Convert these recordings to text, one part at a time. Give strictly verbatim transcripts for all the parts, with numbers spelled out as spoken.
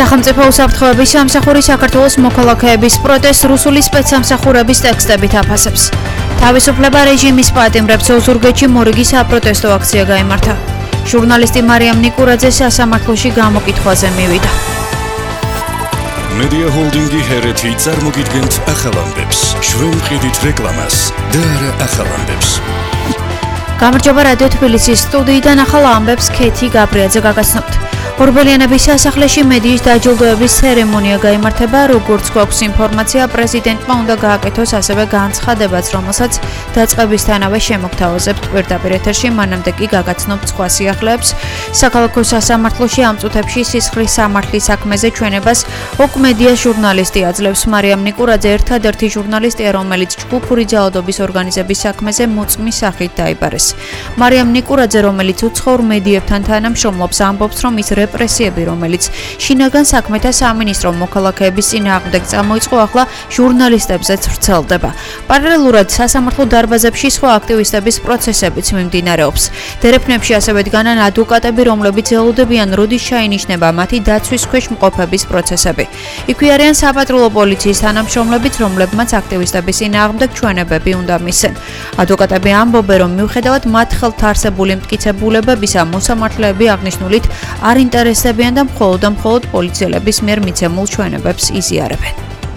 სახელმწიფო უსაფრთხოების სამსახური საქართველოს მოქალაქეების პროტესტს რუსული სპეცსამსახურების ტექსტებით აფასებს. თავისუფლება რეჟიმის პატიმრებს ოზურგეთში მორიგი საპროტესტო აქცია გაიმართა. ჟურნალისტი მარიამ ნიკურაძე სასამართლოში გამოკითხვაზე მივიდა. Media Holdingi ჰერეთი წარმოგიდგენთ ახალ ამბებს. ჩვენ ვყიდით რეკლამას და არა ახალ ამბებს. გამარჯობა რადიო თბილისის სტუდიიდან ახალ ამბებს ქეთი გაბრიაძე გაგაცნობთ. ორბელიანების სასახლეში მედიის დაჯილდოების ცერემონია გაიმართება, როგორც გვაქვს ინფორმაცია, პრეზიდენტმა უნდა გააკეთოს ასევე განცხადებაც, რომელსაც დაწყებისთანავე შემოგთავაზებთ პირდაპირ ეთერში, მანამდე კი გაგაცნობთ სხვა სიახლეებს. საქალაქო სასამართლოში ამ წუთებში სისხლის სამართლის საქმეზე ჩვენებას ოკ მედია ჟურნალისტი აძლევს. მარიამ ნიკურაძე ერთადერთი ჟურნალისტია, რომელიც ჯგუფური ძალადობის ორგანიზების საქმეზე მოწმის სახით დაიბარეს. მარიამ ნიკურაძე, რომელიც უცხოურ მედიებთან თანამშრომლობს, ამბობს, რომ ის რეპრესიები, რომელიც შინაგან საქმეთა სამინისტრომ მოქალაქეების წინააღმდეგ წამოიწყო, ახლა ჟურნალისტებზეც ვრცელდება. პარალელურად სასამართლო დარბაზებში სხვა აქტივისტების პროცესებიც მიმდინარეობს. დერეფნებში ასევე დგანან ადვოკატები, რომლებიც ელოდებიან, როდის ჩაინიშნება მათი დაცვის ქვეშ მყოფების პროცესები. იქვე არიან საპატრულო პოლიციის თანამშრომლებიც, რომლებმაც აქტივისტების წინააღმდეგ ჩვენებები უნდა მისცენ. ადვოკატები ამბობენ, რომ მიუხედავად მათ ხელთ არსებული მტკიცებულებებისა, მოსამართლეები აღნიშნულით არ ინტერესებიან და მხოლოდ და მხოლოდ პოლიციელების მიერ მიცემულ ჩვენებებს იზიარებენ.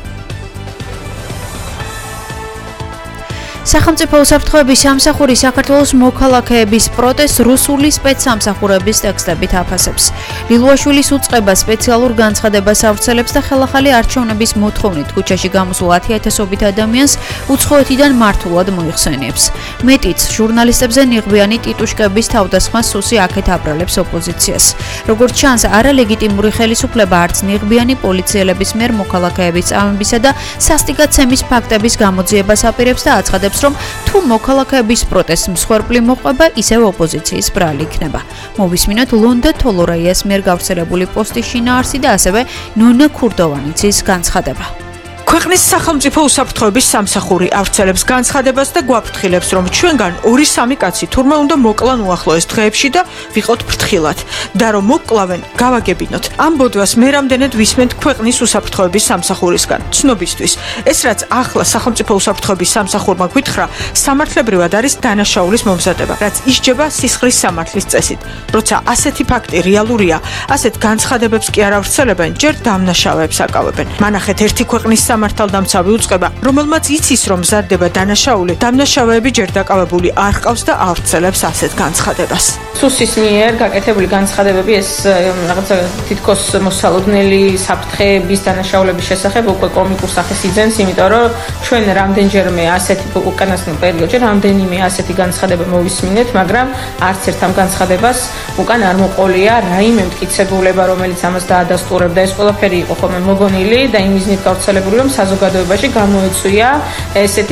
სახელმწიფო უსაფრთხოების სამსახური საქართველოს მოქალაქეების პროტესტს რუსული სპეცსამსახურების ტექსტებით აფასებს. ლილუაშვილის უწყება სპეციალურ განცხადებას ავრცელებს და ხელახალი არჩევნების მოთხოვნით ქუჩაში გამოსულ ათიათასობით ადამიანს უცხოეთიდან მართულად მოიხსენიებს. მეტიც, ჟურნალისტებზე ნიღბიანი ტიტუშკების თავდასხმას სუსი აქეთ აბრალებს ოპოზიციას. როგორც ჩანს, არალეგიტიმური ხელისუფლება არც ნიღბიანი პოლიციელების მიერ მოქალაქეების წამებისა და სასტიკაცემის ფაქტების გამოძიებას აპირებს და აცხადებს, რომ თუ მოქალაქეების პროტესტს მსხვერპლი მოყვება, ისევ ოპოზიციის ბრალი იქნება. მოვისმინოთ ლონდა თოლორაიას მიერ გავრცელებული პოსტის შინაარსი და ასევე ნონა ქურდოვანიცის განცხადება. ქვეყნის სახელმწიფო უსაფრთხოების სამსახური ავრცელებს განცხადებას და გვაფრთხილებს, რომ ჩვენგან ორი სამი კაცი თურმე უნდა მოკლან უახლოეს დღეებში და ვიყოთ ფრთხილად და რომ მოკლავენ, გავაგებინოთ. ამ ბოდვას მე რამდენად ვისმენთ ქვეყნის უსაფრთხოების სამსახურისგან. ცნობისთვის, ეს რაც ახლა სახელმწიფო უსაფრთხოების სამსახურმა გვითხრა, სამართლებრივად არის დანაშაულის მომზადება, რაც ისჯება სისხლის სამართლის წესით. როცა ასეთი ფაქტი რეალურია, ასეთ განცხადებებს კი არ ავრცელებენ, ჯერ დამნაშავეებს აკავებენ. მანახეთ ერთი ქვეყნის სამართალდამცავი უწყება, რომელმაც იცის, რომ მზადდება დანაშაული, დამნაშავეები ჯერ დაკავებული არ ჰყავს და ავრცელებს ასეთ განცხადებას. სუსის მიერ გაკეთებული განცხადებები ეს რაღაცა თითქოს მოსალოდნელი საფრთხეების დანაშაულების შესახებ უკვე კომიკურ სახეს იძენს, იმიტომ რომ ჩვენ რამდენჯერმე ასეთი უკანასკნელ პერიოდში რამდენიმე ასეთი განცხადება მოვისმინეთ, მაგრამ არც ერთ ამ განცხადებას უკან არ მოყოლია რაიმე მტკიცებულება, რომელიც ამას დაადასტურებდა. ეს ყველაფერი იყო ხოლმე მოგონილი და იმ მიზნით გავრცელებული, რომ საზოგადოებაში გამოეწვია ესეთი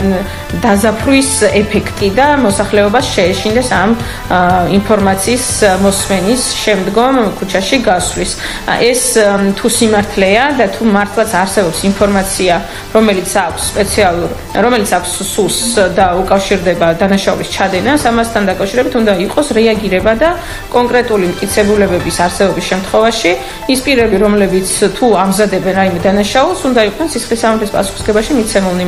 დაზაფხვის ეფექტი და მოსახლეობას შეეშინდეს ამ ინფორმაციის მოსმენის შემდგომ ქუჩაში გასვლის. ეს თუ სიმართლეა და თუ მართლაც არსებობს ინფორმაცია, რომელიც აქვს სპეციალურ, რომელიც აქვს სუს და უკავშირდება დანაშაულის ჩადენას, ამასთან დაკავშირებით უნდა იყოს რეაგირება და კონკრეტული მტკიცებულებების არსებობის შემთხვევაში ის პირები, რომლებიც თუ ამზადებენ რაიმე დანაშაულს, უნდა იყვნენ სისხლის სამართლის პასუხისგებაში მიცემულნი.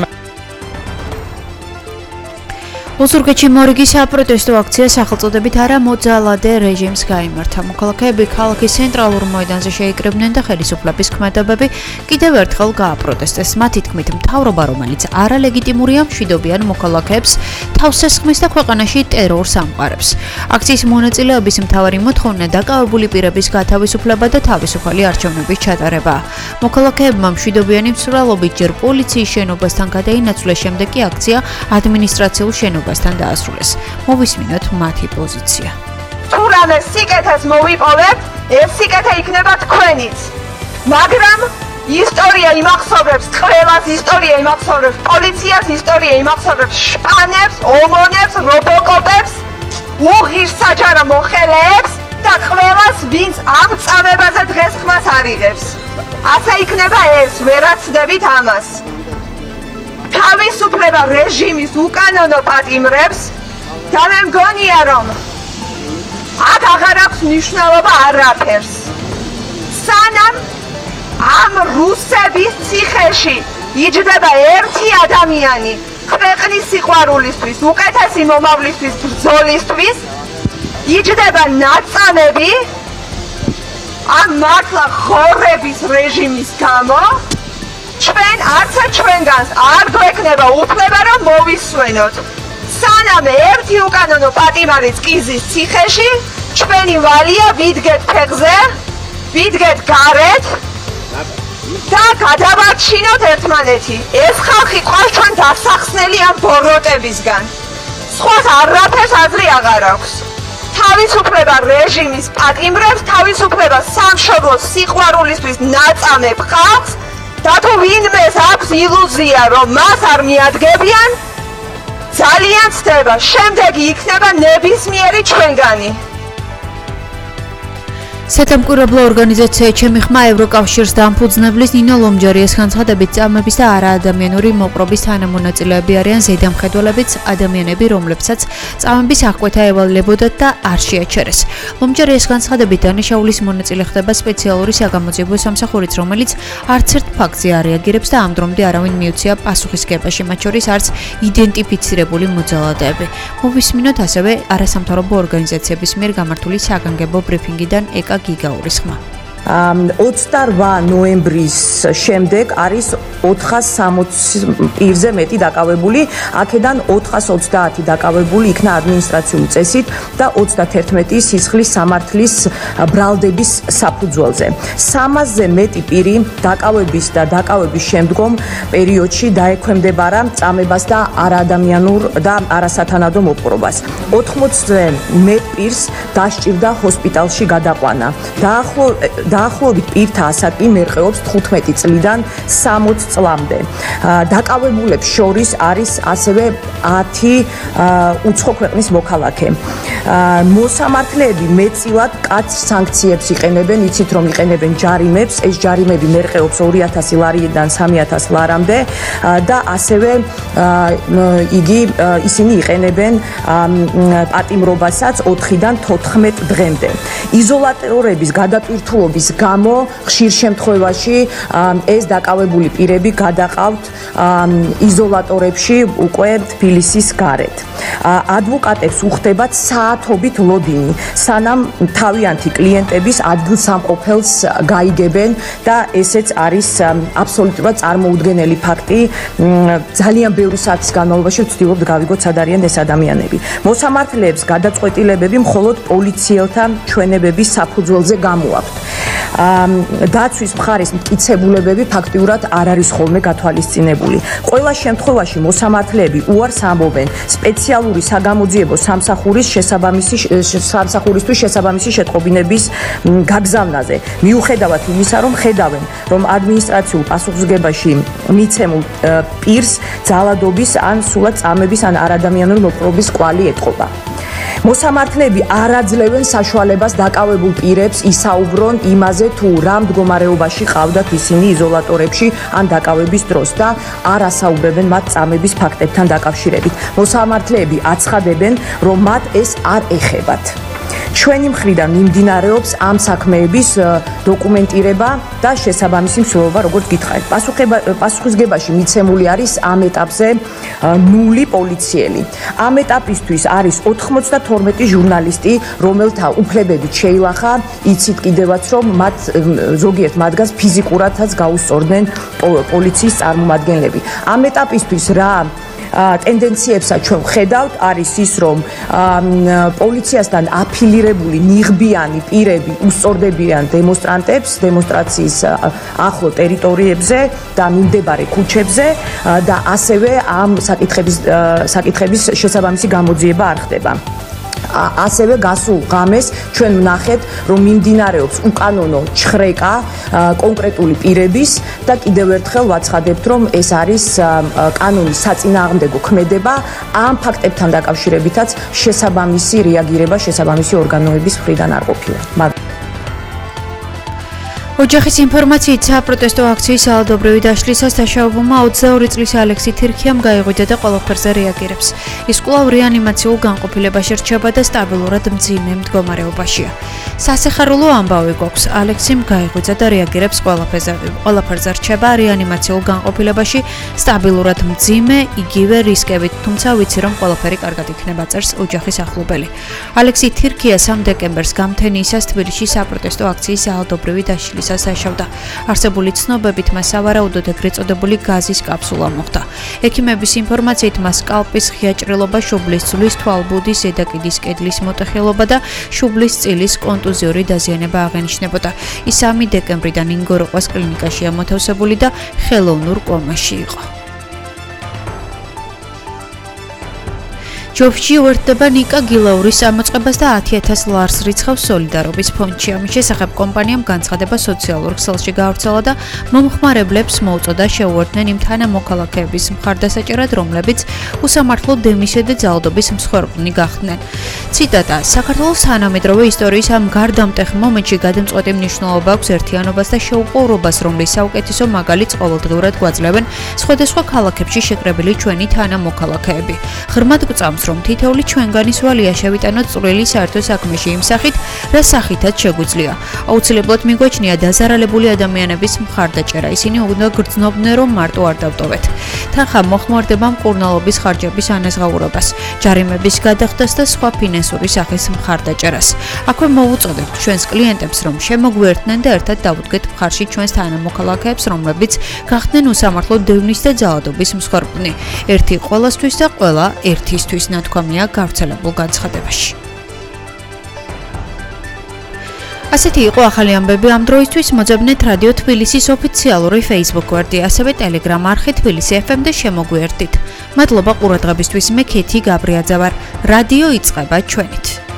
ოზურგეთში მორიგი საპროტესტო აქცია სახელწოდებით არა მოძალადე რეჟიმს გაიმართა. მოქალაქეები ქალაქის ცენტრალურ მოედანზე შეიკრიბნენ და ხელისუფლების ქმედებები კიდევ ერთხელ გააპროტესტეს. მათი თქმით, მთავრობა, რომელიც არალეგიტიმურია, მშვიდობიან მოქალაქეებს თავს ესხმის და ქვეყანაში ტერორს ამყარებს. აქციის მონაწილეების მთავარი მოთხოვნა დაკავებული პირების გათავისუფლება და თავისუფალი არჩევნების ჩატარებაა. მოქალაქეებმა მშვიდობიანი მსვლელობით ჯერ პოლიციის შენობასთან გადაინაცვლეს, შემდეგ კი აქცია ადმინისტრაციულ შენობას დაასრულეს. მოვისმინოთ მათი პოზიცია. თუ რამე სიკეთეს მოვიპოვებთ, ეს სიკეთე იქნება თქვენიც. მაგრამ ისტორია იმახსოვრებს ყველას, ისტორია იმახსოვრებს პოლიციას, ისტორია იმახსოვრებს შპანებს, ომონებს, რობოკოპებს, უღირს საჯარო მოხელეებს და ყველას, ვინც ამ წამებაზე დღეს ხმას არიღებს. ასე იქნება ეს, ვერაცდებით ამას. თავისუფლება რეჟიმის უკანონო პატიმრებს და მე მგონია, რომ აქ აღარ აქვს მნიშვნელობა არაფერს. სანამ ამ რუსების ციხეში იჯდება ერთი ადამიანი ქვეყნის სიყვარულისთვის, უკეთესი მომავლისთვის, ბრძოლისთვის, იჯდება ნაწამები ამ მართლა ხორების რეჟიმის გამო, ჩვენ არც ჩვენგანს არ გვექნება უფლება რომ მოვისვენოთ. სანამ ერთი უკანონო პატიმარი წკიზის ციხეში, ჩვენი ვალია ვიდგეთ ფეხზე, ვიდგეთ გარეთ და გადავარჩინოთ ერთმანეთი. ეს ხალხი ყავს ჩვენ დასახსნელი ამ ბოროტებისგან. სხვას არაფერს აზრი აღარ აქვს. თავისუფლება რეჟიმის პატიმრებს, თავისუფლება სამშობლოს სიყვარულისთვის ნაწამებ ხალხს და თუ ვინმეს აქვს ილუზია რომ მას არ მიადგებიან, ძალიან ცდება, შემდეგი იქნება ნებისმიერი ჩვენგანი. სათამკურებლო ორგანიზაცია ჩემი ხმა ევროკავშირს დამფუძნებლის ნინო ლომჯარიას განცხადებით წამების და არაადამიანური მოპყრობის თანამონაწილეები არიან ზედამხედველებიც ადამიანები, რომლებსაც წამების აღკვეთა ევალებოდათ და არ შეაჩერეს. ლომჯარიას განცხადებით დანაშაულის მონაწილე ხდება სპეციალური საგამოძიებო სამსახურიც, რომელიც არც ერთ ფაქტზე არ რეაგირებს და ამ დრომდე არავინ მიუცია პასუხისგებაში, მათ შორის არც იდენტიფიცირებული მოძალადეები. მოვისმინოთ ასევე არასამთავრობო ორგანიზაციების მიერ გამართული საგანგებო ბრიფინგიდან ეკა გიგაურის ხმა. ოცდარვა ნოემბრის შემდეგ არის ოთხას სამოცი პირზე მეტი დაკავებული, აქედან ოთხას ოცდაათი დაკავებული იქნა ადმინისტრაციული წესით და ოცდათერთმეტი სისხლის სამართლის ბრალდების საფუძველზე. სამასზე მეტი პირი დაკავების და დაკავების შემდგომ პერიოდში დაექვემდებარა წამებას და არაადამიანურ და არასათანადო მოპყრობას. ოთხმოცზე მეტ პირს დასჭირდა ჰოსპიტალში გადაყვანა. დაახლო დაახლოებით პირთა ასაკი მერყეობს თხუთმეტი წლიდან სამოც წლამდე. დაკავებულებს შორის არის ასევე ათი უცხო ქვეყნის მოქალაქე. მოსამართლეები მეტწილად კაც სანქციებს იყენებენ, იცით რომ იყენებენ ჯარიმებს, ეს ჯარიმები მერყეობს ორი ათასი ლარიდან სამი ათას ლარამდე და ასევე იგი ისინი იყენებენ პატიმრობასაც ოთხიდან თოთხმეტ დღემდე. იზოლატორების გადატვირთულობის გამო ხშირ შემთხვევაში ეს დაკავებული პირები გადაყავთ იზოლატორებში უკვე თბილისის გარეთ. ადვოკატებს უხდებათ საათობით ლოდინი, სანამ თავიანთი კლიენტების ადგილსამყოფელს გაიგებენ და ესეც არის აბსოლუტურად წარმოუდგენელი ფაქტი. ძალიან ბევრი საათის განმავლობაში ვცდილობთ გავიგოთ სად არიან ეს ადამიანები. მოსამართლეებს გადაწყვეტილებები მხოლოდ პოლიციელთა ჩვენებების საფუძველზე გამოაქვთ. დაცვის მხარის მტკიცებულებები ფაქტიურად არ არის ხოლმე გათვალისწინებული. ყველა შემთხვევაში მოსამართლეები უარს ამბობენ სპეციალური საგამოძიებო სამსახურის შესაბამისი სამსახურისთვის შესაბამისი შეტყობინების გაგზავნაზე. მიუხედავად იმისა, რომ ხედავენ, რომ ადმინისტრაციულ პასუხისმგებაში მიცემულ პირს ძალადობის ან სულად წამების ან არადამიანური მოპყრობის კვალი ეტყობა. მოსამართლეები არ აძლევენ საშუალებას დაკავებულ პირებს ისაუბრონ იმაზე, თუ რა მდგომარეობაში ყავდათ ისინი იზოლატორებში ან დაკავების დროს და არ ასაუბრებენ მათ წამების ფაქტებთან დაკავშირებით. მოსამართლეები აცხადებენ, რომ მათ ეს არ ეხებათ. ჩვენი მხრიდან მიმდინარეობს ამ საქმეების დოკუმენტირება და შესაბამისი მსვლელობა, როგორც გითხარით. პასუხისმგებაში მიცემული არის ამ ეტაპზე ნული პოლიციელი. ამ ეტაპისთვის არის ოთხმოცდათორმეტი ჟურნალისტი, რომელთა უფლებებით შეილახა, იცით კიდევაც, რომ მათ ზოგიერთ მათგანს ფიზიკურადაც გაუსწორდნენ პოლიციის წარმომადგენლები. ამ ეტაპისთვის რა ტენდენციებსაც ჩვენ ვხედავთ, არის ის, რომ პოლიციასთან აფილირებული ნიღბიანი პირები უსწორდებიან დემონსტრანტებს დემონსტრაციის ახლო ტერიტორიებზე და მიმდებარე ქუჩებზე და ასევე ამ საკითხების საკითხების შესაბამისი გამოძიება არ ხდება. ასევე გასულ ღამეს ჩვენ ვნახეთ, რომ მიმდინარეობს უკანონო ჩხრეკა კონკრეტული პირების და კიდევ ერთხელ ვაცხადებთ, რომ ეს არის კანონის საწინააღმდეგო ქმედება. ამ ფაქტებთან დაკავშირებითაც შესაბამისი რეაგირება შესაბამისი ორგანოების მხრიდან არ ყოფილა. ოჯახის ინფორმაციით საპროტესტო აქციის ძალადობრივი დაშლისას დაშავებულმა ოცდაორი წლის ალექსი თირქიამ გაიღვიძა და ყველაფერზე რეაგირებს. ის კვლავ რეანიმაციულ განყოფილებაში რჩება და სტაბილურად მძიმე მდგომარეობაშია. სასიხარულო ამბავი გვაქვს, ალექსიმ გაიღვიძა და რეაგირებს ყველაფერზე, ყველაფერზე რჩება რეანიმაციულ განყოფილებაში სტაბილურად მძიმე, იგივე რისკებით, თუმცა ვიცი რომ ყველაფერი კარგად იქნება, წერს ოჯახის ახლობელი. ალექსი თირქია სამ დეკემბერს გამთენიისას თბილისში საპროტესტო აქციის ძალადობრივი დაშლისას დაშავდა. არსებული ცნობებით მას სავარაუდოდ ეგრეთ წოდებული გაზის კაფსულა მოხდა. ექიმების ინფორმაციით მას სკალპის ღია ჭრილობა, შუბლის ძვლის, თვალბუდის, ზედაკიდის კედლის მოტეხილობა და შუბლის წილის კონტუზიური დაზიანება აღენიშნებოდა. ის სამი დეკემბრიდან ინგოროყვას კლინიკაშია მოთავსებული და ხელოვნურ კომაში იყო. ჯობში უერთდება ნიკა გილაურის ამოწყებას და ათი ათას ლარს რიცხავს სოლიდარობის ფონდში. ამის შესახებ კომპანიამ განცხადება სოციალურ ქსელში გაავრცელა და მომხმარებლებს მოუწოდა შეუერთდნენ იმ თანამოქალაქეების მხარდასაჭერად, რომლებიც უსამართლო დემისე და ძალადობის მსხვერპლნი გახდნენ. ციტატა: საქართველოს თანამედროვე ისტორიის ამ გარდამტეხ მომენტში გადამწყვეტი მნიშვნელობა აქვს ერთიანობას და შეუპოვრობას, რომლის საუკეთესო მაგალითს ყოველდღიურად გვაძლევენ სხვადასხვა ქალაქებში შეკრებილი ჩვენი თანამოქალაქეები. ღრმად გვწამს რომ თითოეული ჩვენგანის ვალია შევიტანოთ წვრილი საერთო საქმეში იმ სახით, რა სახითაც შეგვიძლია. აუცილებლად მიგვაჩნია დაზარალებული ადამიანების მხარდაჭერა. ისინი უნდა გრძნობდნენ რომ მარტო არ დავტოვეთ. თანხა მოხმარდება მკურნალობის ხარჯების ანაზღაურებას, ჯარიმების გადახდას და სხვა ფინანსური სახის მხარდაჭერას. აქვე მოვუწოდებთ ჩვენს კლიენტებს, რომ შემოგვიერთდნენ და ერთად დავუდგეთ მხარში ჩვენს თანამოქალაქეებს, რომლებიც გახდნენ უსამართლო დევნის და ძალადობის მსხვერპლნი. ერთი ყველასთვის და ყველა ერთისთვის, ნათქვამია გავრცელებულ განცხადებაში. ასეთი იყო ახალი ამბები ამ დროისთვის. მოძებნეთ რადიო თბილისის ოფიციალური Facebook გვერდი, ასევე Telegram არხი თბილისი ეფ ემ და შემოგვიერთდით. მადლობა ყურადღებისთვის. მე ქეთი გაბრიაძე ვარ. რადიო იწყება ჩვენით.